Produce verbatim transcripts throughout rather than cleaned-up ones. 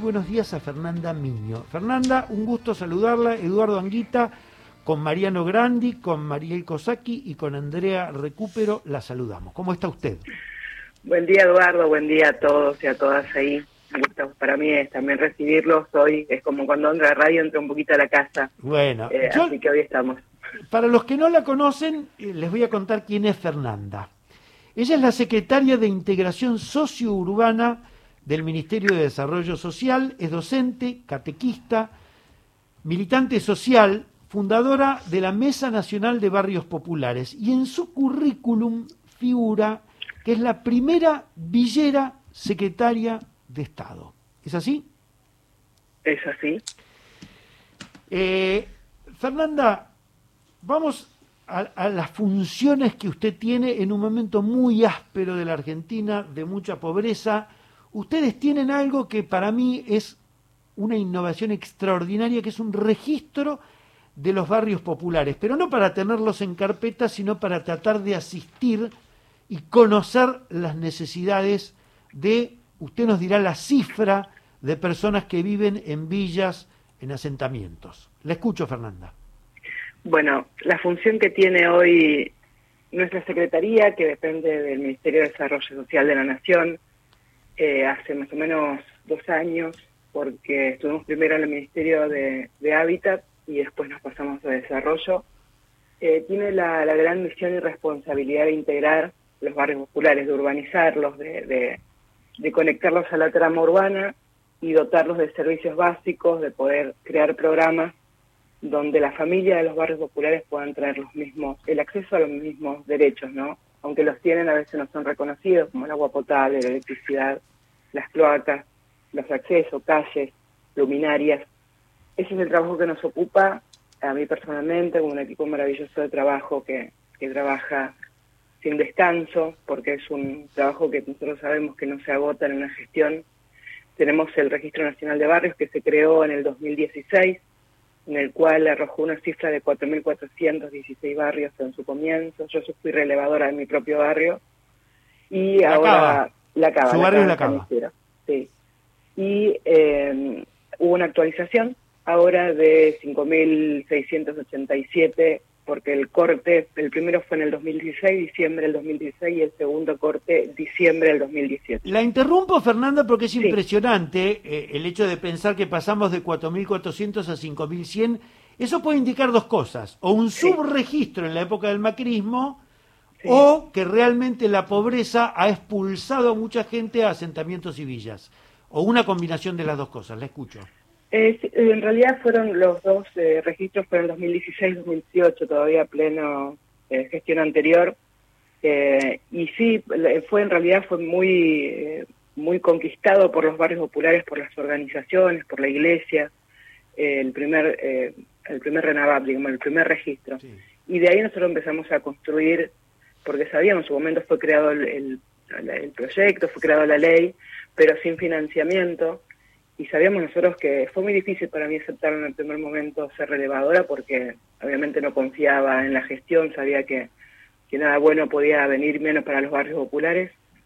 buenos días a Fernanda Miño. Fernanda, un gusto saludarla. Eduardo Anguita, con Mariano Grandi, con Mariel Cosacchi y con Andrea Recupero la saludamos. ¿Cómo está usted? Buen día, Eduardo, buen día a todos y a todas ahí. Un gusto para mí es también recibirlos hoy. Es como cuando entra a la radio, entra un poquito a la casa. Bueno, eh, yo, así que hoy estamos. Para los que no la conocen, eh, les voy a contar quién es Fernanda. Ella es la secretaria de Integración Sociourbana del Ministerio de Desarrollo Social, es docente, catequista, militante social, fundadora de la Mesa Nacional de Barrios Populares, y en su currículum figura que es la primera villera secretaria de Estado. ¿Es así? Es así. Eh, Fernanda, vamos a, a las funciones que usted tiene en un momento muy áspero de la Argentina, de mucha pobreza. Ustedes tienen algo que para mí es una innovación extraordinaria, que es un registro de los barrios populares, pero no para tenerlos en carpeta, sino para tratar de asistir y conocer las necesidades de, usted nos dirá la cifra de personas que viven en villas, en asentamientos. La escucho, Fernanda. Bueno, la función que tiene hoy nuestra Secretaría, que depende del Ministerio de Desarrollo Social de la Nación, eh, hace más o menos dos años, porque estuvimos primero en el Ministerio de, de Hábitat y después nos pasamos a Desarrollo, eh, tiene la, la gran misión y responsabilidad de integrar los barrios populares, de urbanizarlos, de, de, de conectarlos a la trama urbana y dotarlos de servicios básicos, de poder crear programas donde la familia de los barrios populares puedan tener los mismos, el acceso a los mismos derechos, ¿no? Aunque los tienen, a veces no son reconocidos, como el agua potable, la electricidad, las cloacas, los accesos, calles, luminarias. Ese es el trabajo que nos ocupa, a mí personalmente, con un equipo maravilloso de trabajo que, que trabaja sin descanso, porque es un trabajo que nosotros sabemos que no se agota en una gestión. Tenemos el Registro Nacional de Barrios, que se creó en el dos mil dieciséis, en el cual arrojó una cifra de cuatro mil cuatrocientos dieciséis barrios en su comienzo. Yo fui relevadora de mi propio barrio, y La ahora... Cava. La Cava. Su la barrio es La Cava. Cava. Sí. Y eh, hubo una actualización ahora de cinco mil seiscientos ochenta y siete, porque el corte, el primero fue en el dos mil dieciséis, diciembre del dos mil dieciséis, y el segundo corte, diciembre del dos mil dieciocho. La interrumpo, Fernanda, porque es Sí. impresionante eh, el hecho de pensar que pasamos de cuatro mil cuatrocientos a cinco mil cien. Eso puede indicar dos cosas: o un Sí. subregistro en la época del macrismo, Sí. o que realmente la pobreza ha expulsado a mucha gente a asentamientos y villas, o una combinación de las dos cosas. La escucho. Eh, en realidad fueron los dos eh, registros, fueron dos mil dieciséis dos mil dieciocho, todavía pleno eh, gestión anterior, eh, y sí, fue en realidad fue muy eh, muy conquistado por los barrios populares, por las organizaciones, por la iglesia, eh, el primer eh, el primer RENAVAP, digamos, el primer registro. Sí. Y de ahí nosotros empezamos a construir, porque sabíamos, en su momento fue creado el, el, el proyecto, fue creada la ley, pero sin financiamiento. Y sabíamos nosotros que fue muy difícil para mí aceptar en el primer momento ser relevadora, porque obviamente no confiaba en la gestión, sabía que, que nada bueno podía venir menos para los barrios populares,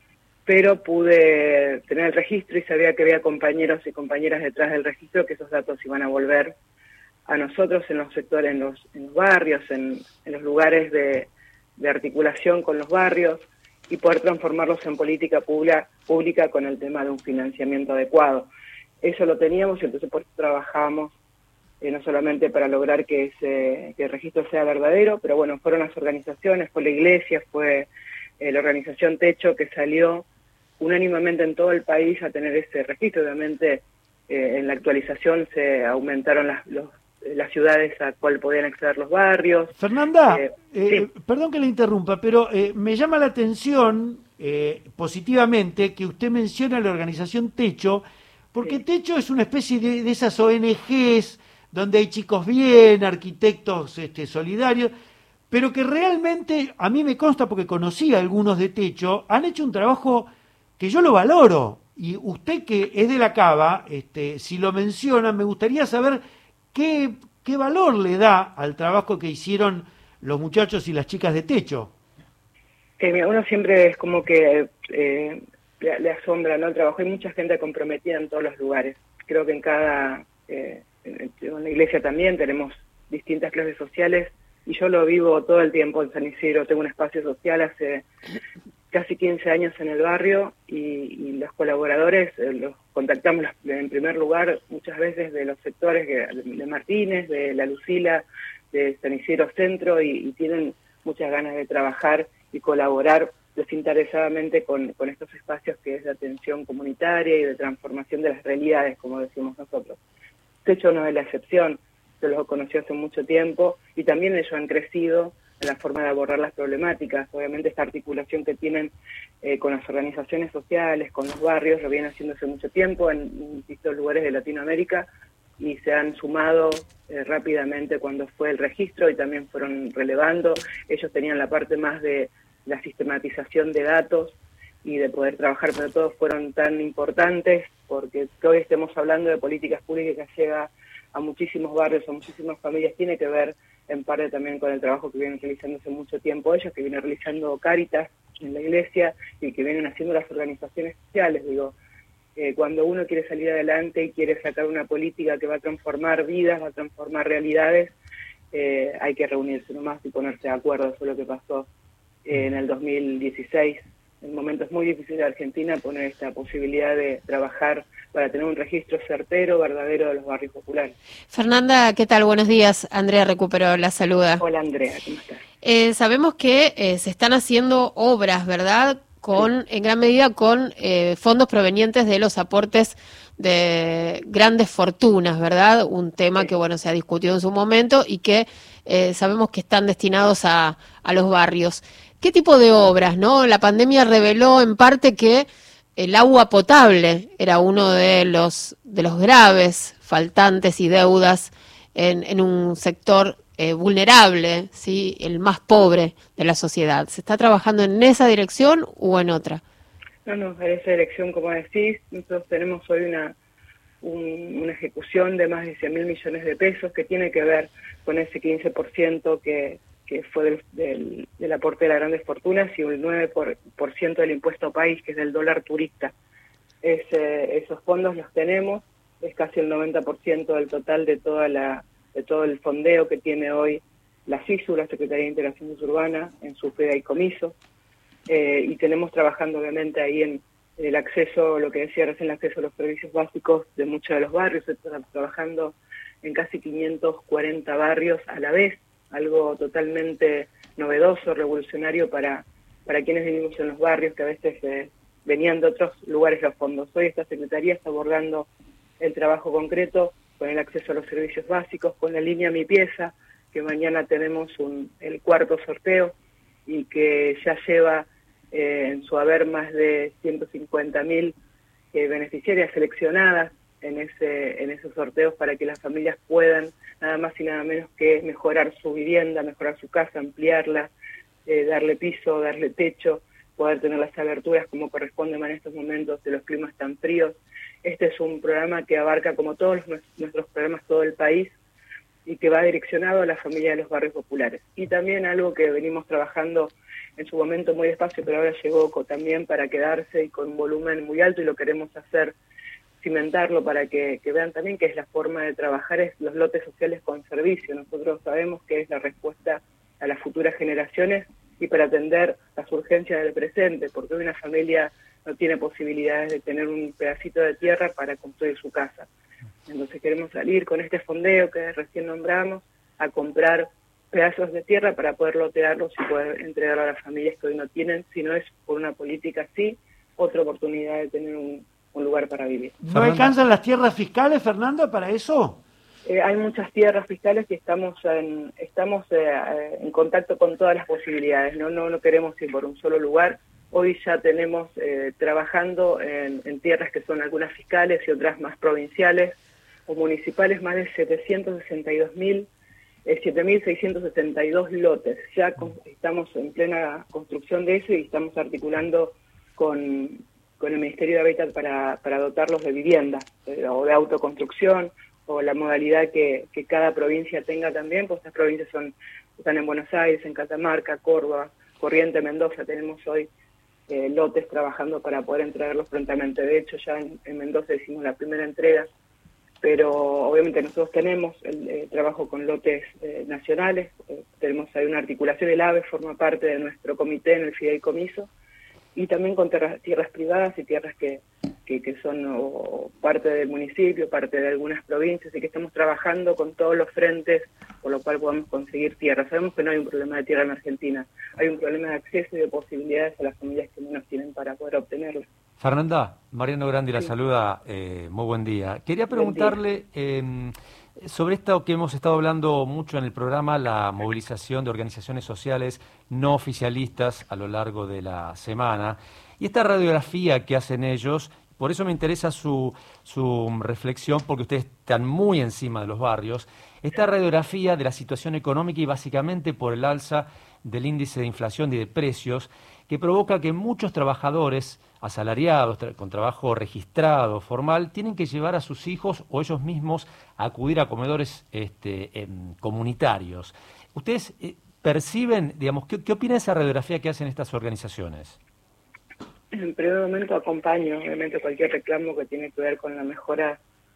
pero pude tener el registro y sabía que había compañeros y compañeras detrás del registro, que esos datos iban a volver a nosotros en los sectores, en los, en los barrios, en, en los lugares de, de articulación con los barrios, y poder transformarlos en política pública, pública con el tema de un financiamiento adecuado. Eso lo teníamos, y entonces por eso trabajamos, eh, no solamente para lograr que, ese, que el registro sea verdadero, pero bueno, fueron las organizaciones, fue la iglesia, fue eh, la organización Techo, que salió unánimemente en todo el país a tener ese registro. Obviamente eh, en la actualización se aumentaron las, los, las ciudades a cual podían acceder los barrios. Fernanda, eh, eh, sí. perdón que le interrumpa, pero eh, me llama la atención eh, positivamente que usted menciona la organización Techo, porque sí. Techo es una especie de, de esas O N Ges donde hay chicos bien, arquitectos este, solidarios, pero que realmente, a mí me consta porque conocí a algunos de Techo, han hecho un trabajo que yo lo valoro. Y usted, que es de La Cava, este, si lo menciona, me gustaría saber qué, qué valor le da al trabajo que hicieron los muchachos y las chicas de Techo. Eh, uno siempre es como que... Eh, Le, le asombra, ¿no?, el trabajo. Hay mucha gente comprometida en todos los lugares. creo que en cada, eh, en, en la iglesia también tenemos distintas clases sociales, y yo lo vivo todo el tiempo en San Isidro. Tengo un espacio social hace casi quince años en el barrio, y, y los colaboradores eh, los contactamos en primer lugar muchas veces de los sectores de, de Martínez, de La Lucila, de San Isidro Centro, y, y tienen muchas ganas de trabajar y colaborar desinteresadamente con, con estos espacios que es de atención comunitaria y de transformación de las realidades, como decimos nosotros. Techo no es la excepción, yo los conocí hace mucho tiempo, y también ellos han crecido en la forma de abordar las problemáticas. Obviamente esta articulación que tienen eh, con las organizaciones sociales, con los barrios, lo vienen haciendo hace mucho tiempo en, en distintos lugares de Latinoamérica, y se han sumado eh, rápidamente cuando fue el registro, y también fueron relevando. Ellos tenían la parte más de la sistematización de datos y de poder trabajar, pero todos fueron tan importantes, porque que hoy estemos hablando de políticas públicas que llega a muchísimos barrios, a muchísimas familias, tiene que ver en parte también con el trabajo que vienen realizando hace mucho tiempo ellos, que vienen realizando Cáritas en la iglesia y que vienen haciendo las organizaciones sociales. Digo, eh, cuando uno quiere salir adelante y quiere sacar una política que va a transformar vidas, va a transformar realidades, eh, hay que reunirse nomás y ponerse de acuerdo. Eso es lo que pasó eh, en el dos mil dieciséis. En momentos muy difíciles de Argentina, poner esta posibilidad de trabajar para tener un registro certero, verdadero de los barrios populares. Fernanda, ¿qué tal? Buenos días. Andrea Recuperó la saluda. Hola Andrea, ¿cómo estás? Eh, sabemos que eh, se están haciendo obras, ¿verdad? Con, sí. En gran medida con eh, fondos provenientes de los aportes de grandes fortunas, ¿verdad? Un tema sí. que, bueno, se ha discutido en su momento y que eh, sabemos que están destinados a, a los barrios. ¿Qué tipo de obras, no? La pandemia reveló en parte que el agua potable era uno de los de los graves faltantes y deudas en, en un sector eh, vulnerable, ¿sí? El más pobre de la sociedad. ¿Se está trabajando en esa dirección o en otra? No, no, en esa dirección, como decís, nosotros tenemos hoy una, un, una ejecución de más de cien mil millones de pesos que tiene que ver con ese quince por ciento que... que fue del, del, del aporte de las grandes fortunas, y el nueve por ciento del impuesto país, que es del dólar turista. Es, eh, esos fondos los tenemos, es casi el noventa por ciento del total de toda la de todo el fondeo que tiene hoy la SISU, la Secretaría de Integración Urbana, en su fideicomiso, eh, y tenemos trabajando obviamente ahí en, en el acceso, lo que decía recién, el acceso a los servicios básicos de muchos de los barrios. Estamos trabajando en casi quinientos cuarenta barrios a la vez, algo totalmente novedoso, revolucionario para, para quienes vivimos en los barrios, que a veces eh, venían de otros lugares los fondos. Hoy esta Secretaría está abordando el trabajo concreto con el acceso a los servicios básicos, con la línea Mi Pieza, que mañana tenemos un, el cuarto sorteo, y que ya lleva eh, en su haber más de ciento cincuenta mil eh, beneficiarias seleccionadas en ese en esos sorteos, para que las familias puedan nada más y nada menos que mejorar su vivienda, mejorar su casa, ampliarla, eh, darle piso, darle techo, poder tener las aberturas como corresponde en estos momentos de los climas tan fríos. Este es un programa que abarca, como todos los, nuestros programas, todo el país, y que va direccionado a la familia de los barrios populares. Y también algo que venimos trabajando en su momento muy despacio, pero ahora llegó también para quedarse y con un volumen muy alto, y lo queremos hacer, cimentarlo para que, que vean también que es la forma de trabajar, es los lotes sociales con servicio. Nosotros sabemos que es la respuesta a las futuras generaciones y para atender las urgencias del presente, porque hoy una familia no tiene posibilidades de tener un pedacito de tierra para construir su casa. Entonces queremos salir con este fondeo que recién nombramos a comprar pedazos de tierra para poder lotearlos y poder entregarlo a las familias que hoy no tienen, si no es por una política así, otra oportunidad de tener un, un lugar para vivir. ¿No alcanzan las tierras fiscales, Fernanda, para eso? Eh, hay muchas tierras fiscales y estamos en, estamos eh, en contacto con todas las posibilidades, ¿no? No, no queremos ir por un solo lugar. Hoy ya tenemos eh, trabajando en, en tierras que son algunas fiscales y otras más provinciales o municipales, más de setecientos sesenta y dos mil, eh, siete mil seiscientos setenta y dos lotes. Ya con, estamos en plena construcción de eso y estamos articulando con, con el Ministerio de Hábitat para, para dotarlos de vivienda eh, o de autoconstrucción, o la modalidad que, que cada provincia tenga también, pues estas provincias son están en Buenos Aires, en Catamarca, Córdoba, Corrientes, Mendoza. Tenemos hoy eh, lotes trabajando para poder entregarlos prontamente. De hecho, ya en, en Mendoza hicimos la primera entrega pero obviamente nosotros tenemos el, el trabajo con lotes eh, nacionales, eh, tenemos ahí una articulación, el AVE forma parte de nuestro comité en el fideicomiso, y también con tierras, tierras privadas y tierras que, que, que son o, parte del municipio, parte de algunas provincias, y que estamos trabajando con todos los frentes, por lo cual podamos conseguir tierra. Sabemos que no hay un problema de tierra en Argentina, hay un problema de acceso y de posibilidades a las familias que menos tienen para poder obtenerla. Fernanda, Mariano Grandi la Sí. saluda, eh, muy buen día. Quería preguntarle eh, sobre esto que hemos estado hablando mucho en el programa, la movilización de organizaciones sociales no oficialistas a lo largo de la semana, y esta radiografía que hacen ellos. Por eso me interesa su, su reflexión, porque ustedes están muy encima de los barrios. Esta radiografía de la situación económica y básicamente por el alza del índice de inflación y de precios, que provoca que muchos trabajadores asalariados, tra con trabajo registrado, formal, tienen que llevar a sus hijos o ellos mismos a acudir a comedores este, eh, comunitarios. ¿Ustedes eh, perciben, digamos, qué, qué opina de esa radiografía que hacen estas organizaciones? En primer momento acompaño, obviamente, cualquier reclamo que tiene que ver con la mejora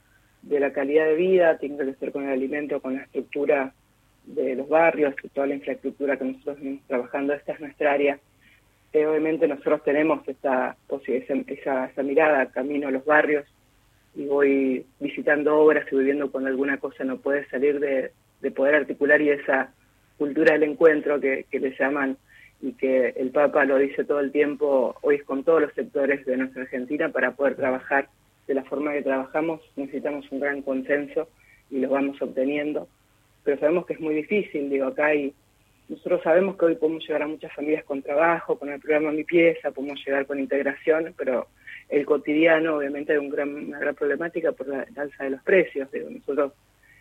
de la calidad de vida, tiene que ver con el alimento, con la estructura de los barrios, toda la infraestructura que nosotros venimos trabajando. Esta es nuestra área. Eh, obviamente nosotros tenemos esa, esa, esa mirada camino a los barrios, y voy visitando obras y voy viendo cuando alguna cosa no puede salir de, de poder articular, y esa cultura del encuentro que, que le llaman, y que el Papa lo dice todo el tiempo, hoy es con todos los sectores de nuestra Argentina. Para poder trabajar de la forma que trabajamos necesitamos un gran consenso, y lo vamos obteniendo, pero sabemos que es muy difícil. Digo, acá hay, nosotros sabemos que hoy podemos llegar a muchas familias con trabajo, con el programa Mi Pieza, podemos llegar con integración, pero el cotidiano obviamente hay un gran, una gran problemática por la, la alza de los precios. Digo, nosotros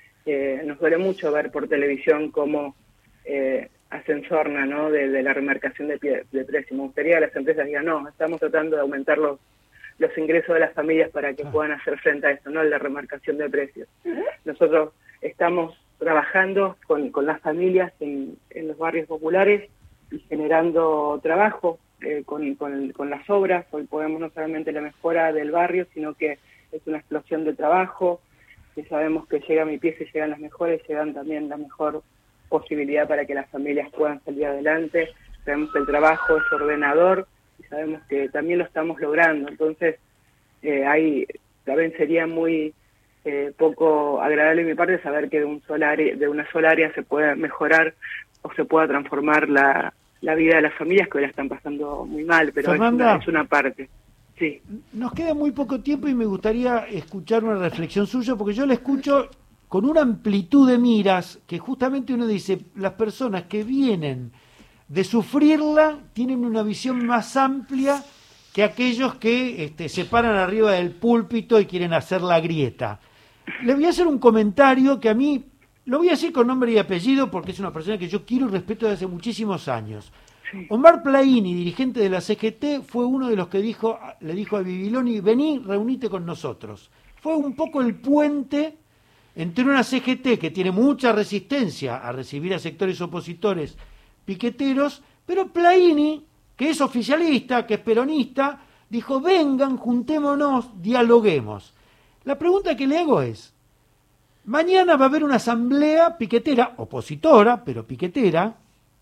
eh, nos duele mucho ver por televisión cómo eh, hacen sorna, ¿no?, de, de la remarcación de, pie, de precios. Me gustaría que las empresas digan, no, estamos tratando de aumentar los, los ingresos de las familias para que puedan hacer frente a esto, no la remarcación de precios. Nosotros estamos trabajando con, con las familias en, en los barrios populares y generando trabajo eh, con, con, con las obras. Hoy podemos no solamente la mejora del barrio, sino que es una explosión de trabajo, que sabemos que llega Mi Pieza y llegan las mejores, llegan también la mejor posibilidad para que las familias puedan salir adelante. Sabemos que el trabajo es ordenador y sabemos que también lo estamos logrando. Entonces, eh, ahí también sería muy eh, poco agradable de mi parte saber que de, un sola área, de una sola área se pueda mejorar o se pueda transformar la, la vida de las familias, que hoy la están pasando muy mal, pero Fernanda, es una, es una parte. Sí. Nos queda muy poco tiempo y me gustaría escuchar una reflexión suya, porque yo la escucho con una amplitud de miras que justamente uno dice, las personas que vienen de sufrirla tienen una visión más amplia que aquellos que este, se paran arriba del púlpito y quieren hacer la grieta. Le voy a hacer un comentario que a mí, lo voy a decir con nombre y apellido porque es una persona que yo quiero y respeto desde hace muchísimos años. Omar Plaini, dirigente de la C G T, fue uno de los que dijo, le dijo a Bibiloni, vení, reunite con nosotros. Fue un poco el puente entre una C G T que tiene mucha resistencia a recibir a sectores opositores piqueteros, pero Plaini, que es oficialista, que es peronista, dijo, vengan, juntémonos, dialoguemos. La pregunta que le hago es, mañana va a haber una asamblea piquetera, opositora, pero piquetera,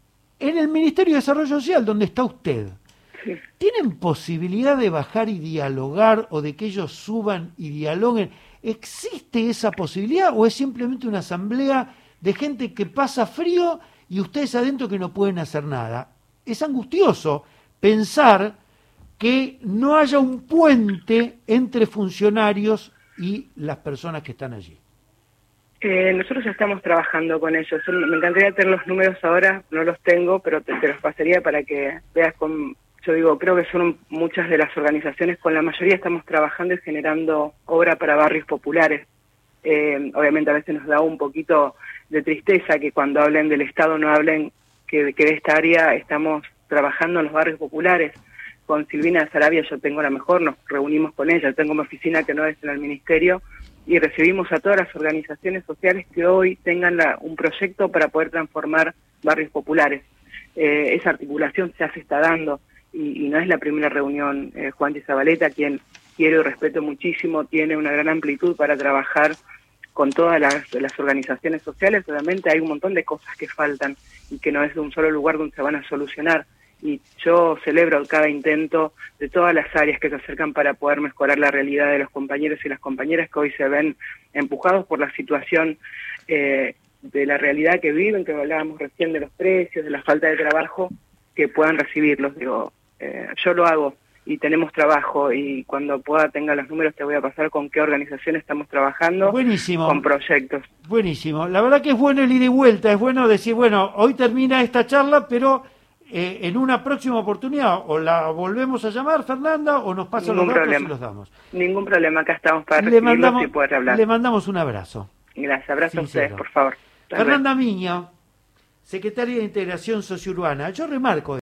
en el Ministerio de Desarrollo Social, donde está usted. ¿Tienen posibilidad de bajar y dialogar, o de que ellos suban y dialoguen? ¿Existe esa posibilidad o es simplemente una asamblea de gente que pasa frío y ustedes adentro que no pueden hacer nada? Es angustioso pensar que no haya un puente entre funcionarios y las personas que están allí. Eh, nosotros ya estamos trabajando con ellos. Me encantaría tener los números ahora, no los tengo, pero te, te los pasaría para que veas con... Yo digo, creo que son muchas de las organizaciones, con la mayoría estamos trabajando y generando obra para barrios populares. Eh, obviamente a veces nos da un poquito de tristeza que cuando hablen del Estado no hablen que, que de esta área estamos trabajando en los barrios populares. Con Silvina Sarabia yo tengo la mejor, nos reunimos con ella, tengo mi oficina que no es en el ministerio, y recibimos a todas las organizaciones sociales que hoy tengan la, un proyecto para poder transformar barrios populares. Eh, esa articulación ya se está dando. Y, y no es la primera reunión, eh, Juan de Zabaleta, quien quiero y respeto muchísimo, tiene una gran amplitud para trabajar con todas las, las organizaciones sociales. Obviamente hay un montón de cosas que faltan y que no es de un solo lugar donde se van a solucionar. Y yo celebro cada intento de todas las áreas que se acercan para poder mejorar la realidad de los compañeros y las compañeras que hoy se ven empujados por la situación eh, de la realidad que viven, que hablábamos recién de los precios, de la falta de trabajo, que puedan recibirlos. Digo, eh, yo lo hago y tenemos trabajo, y cuando pueda tenga los números te voy a pasar con qué organización estamos trabajando. Buenísimo. Con proyectos. Buenísimo. La verdad que es bueno el ida y vuelta, es bueno decir, bueno, hoy termina esta charla, pero eh, en una próxima oportunidad o la volvemos a llamar, Fernanda, o nos pasan los datos y los damos. Ningún problema, acá estamos para le recibirlos mandamos, y poder hablar. Le mandamos un abrazo. Gracias, abrazo Sincero. a ustedes, por favor. Fernanda Miño, secretaria de Integración Sociourbana. Yo remarco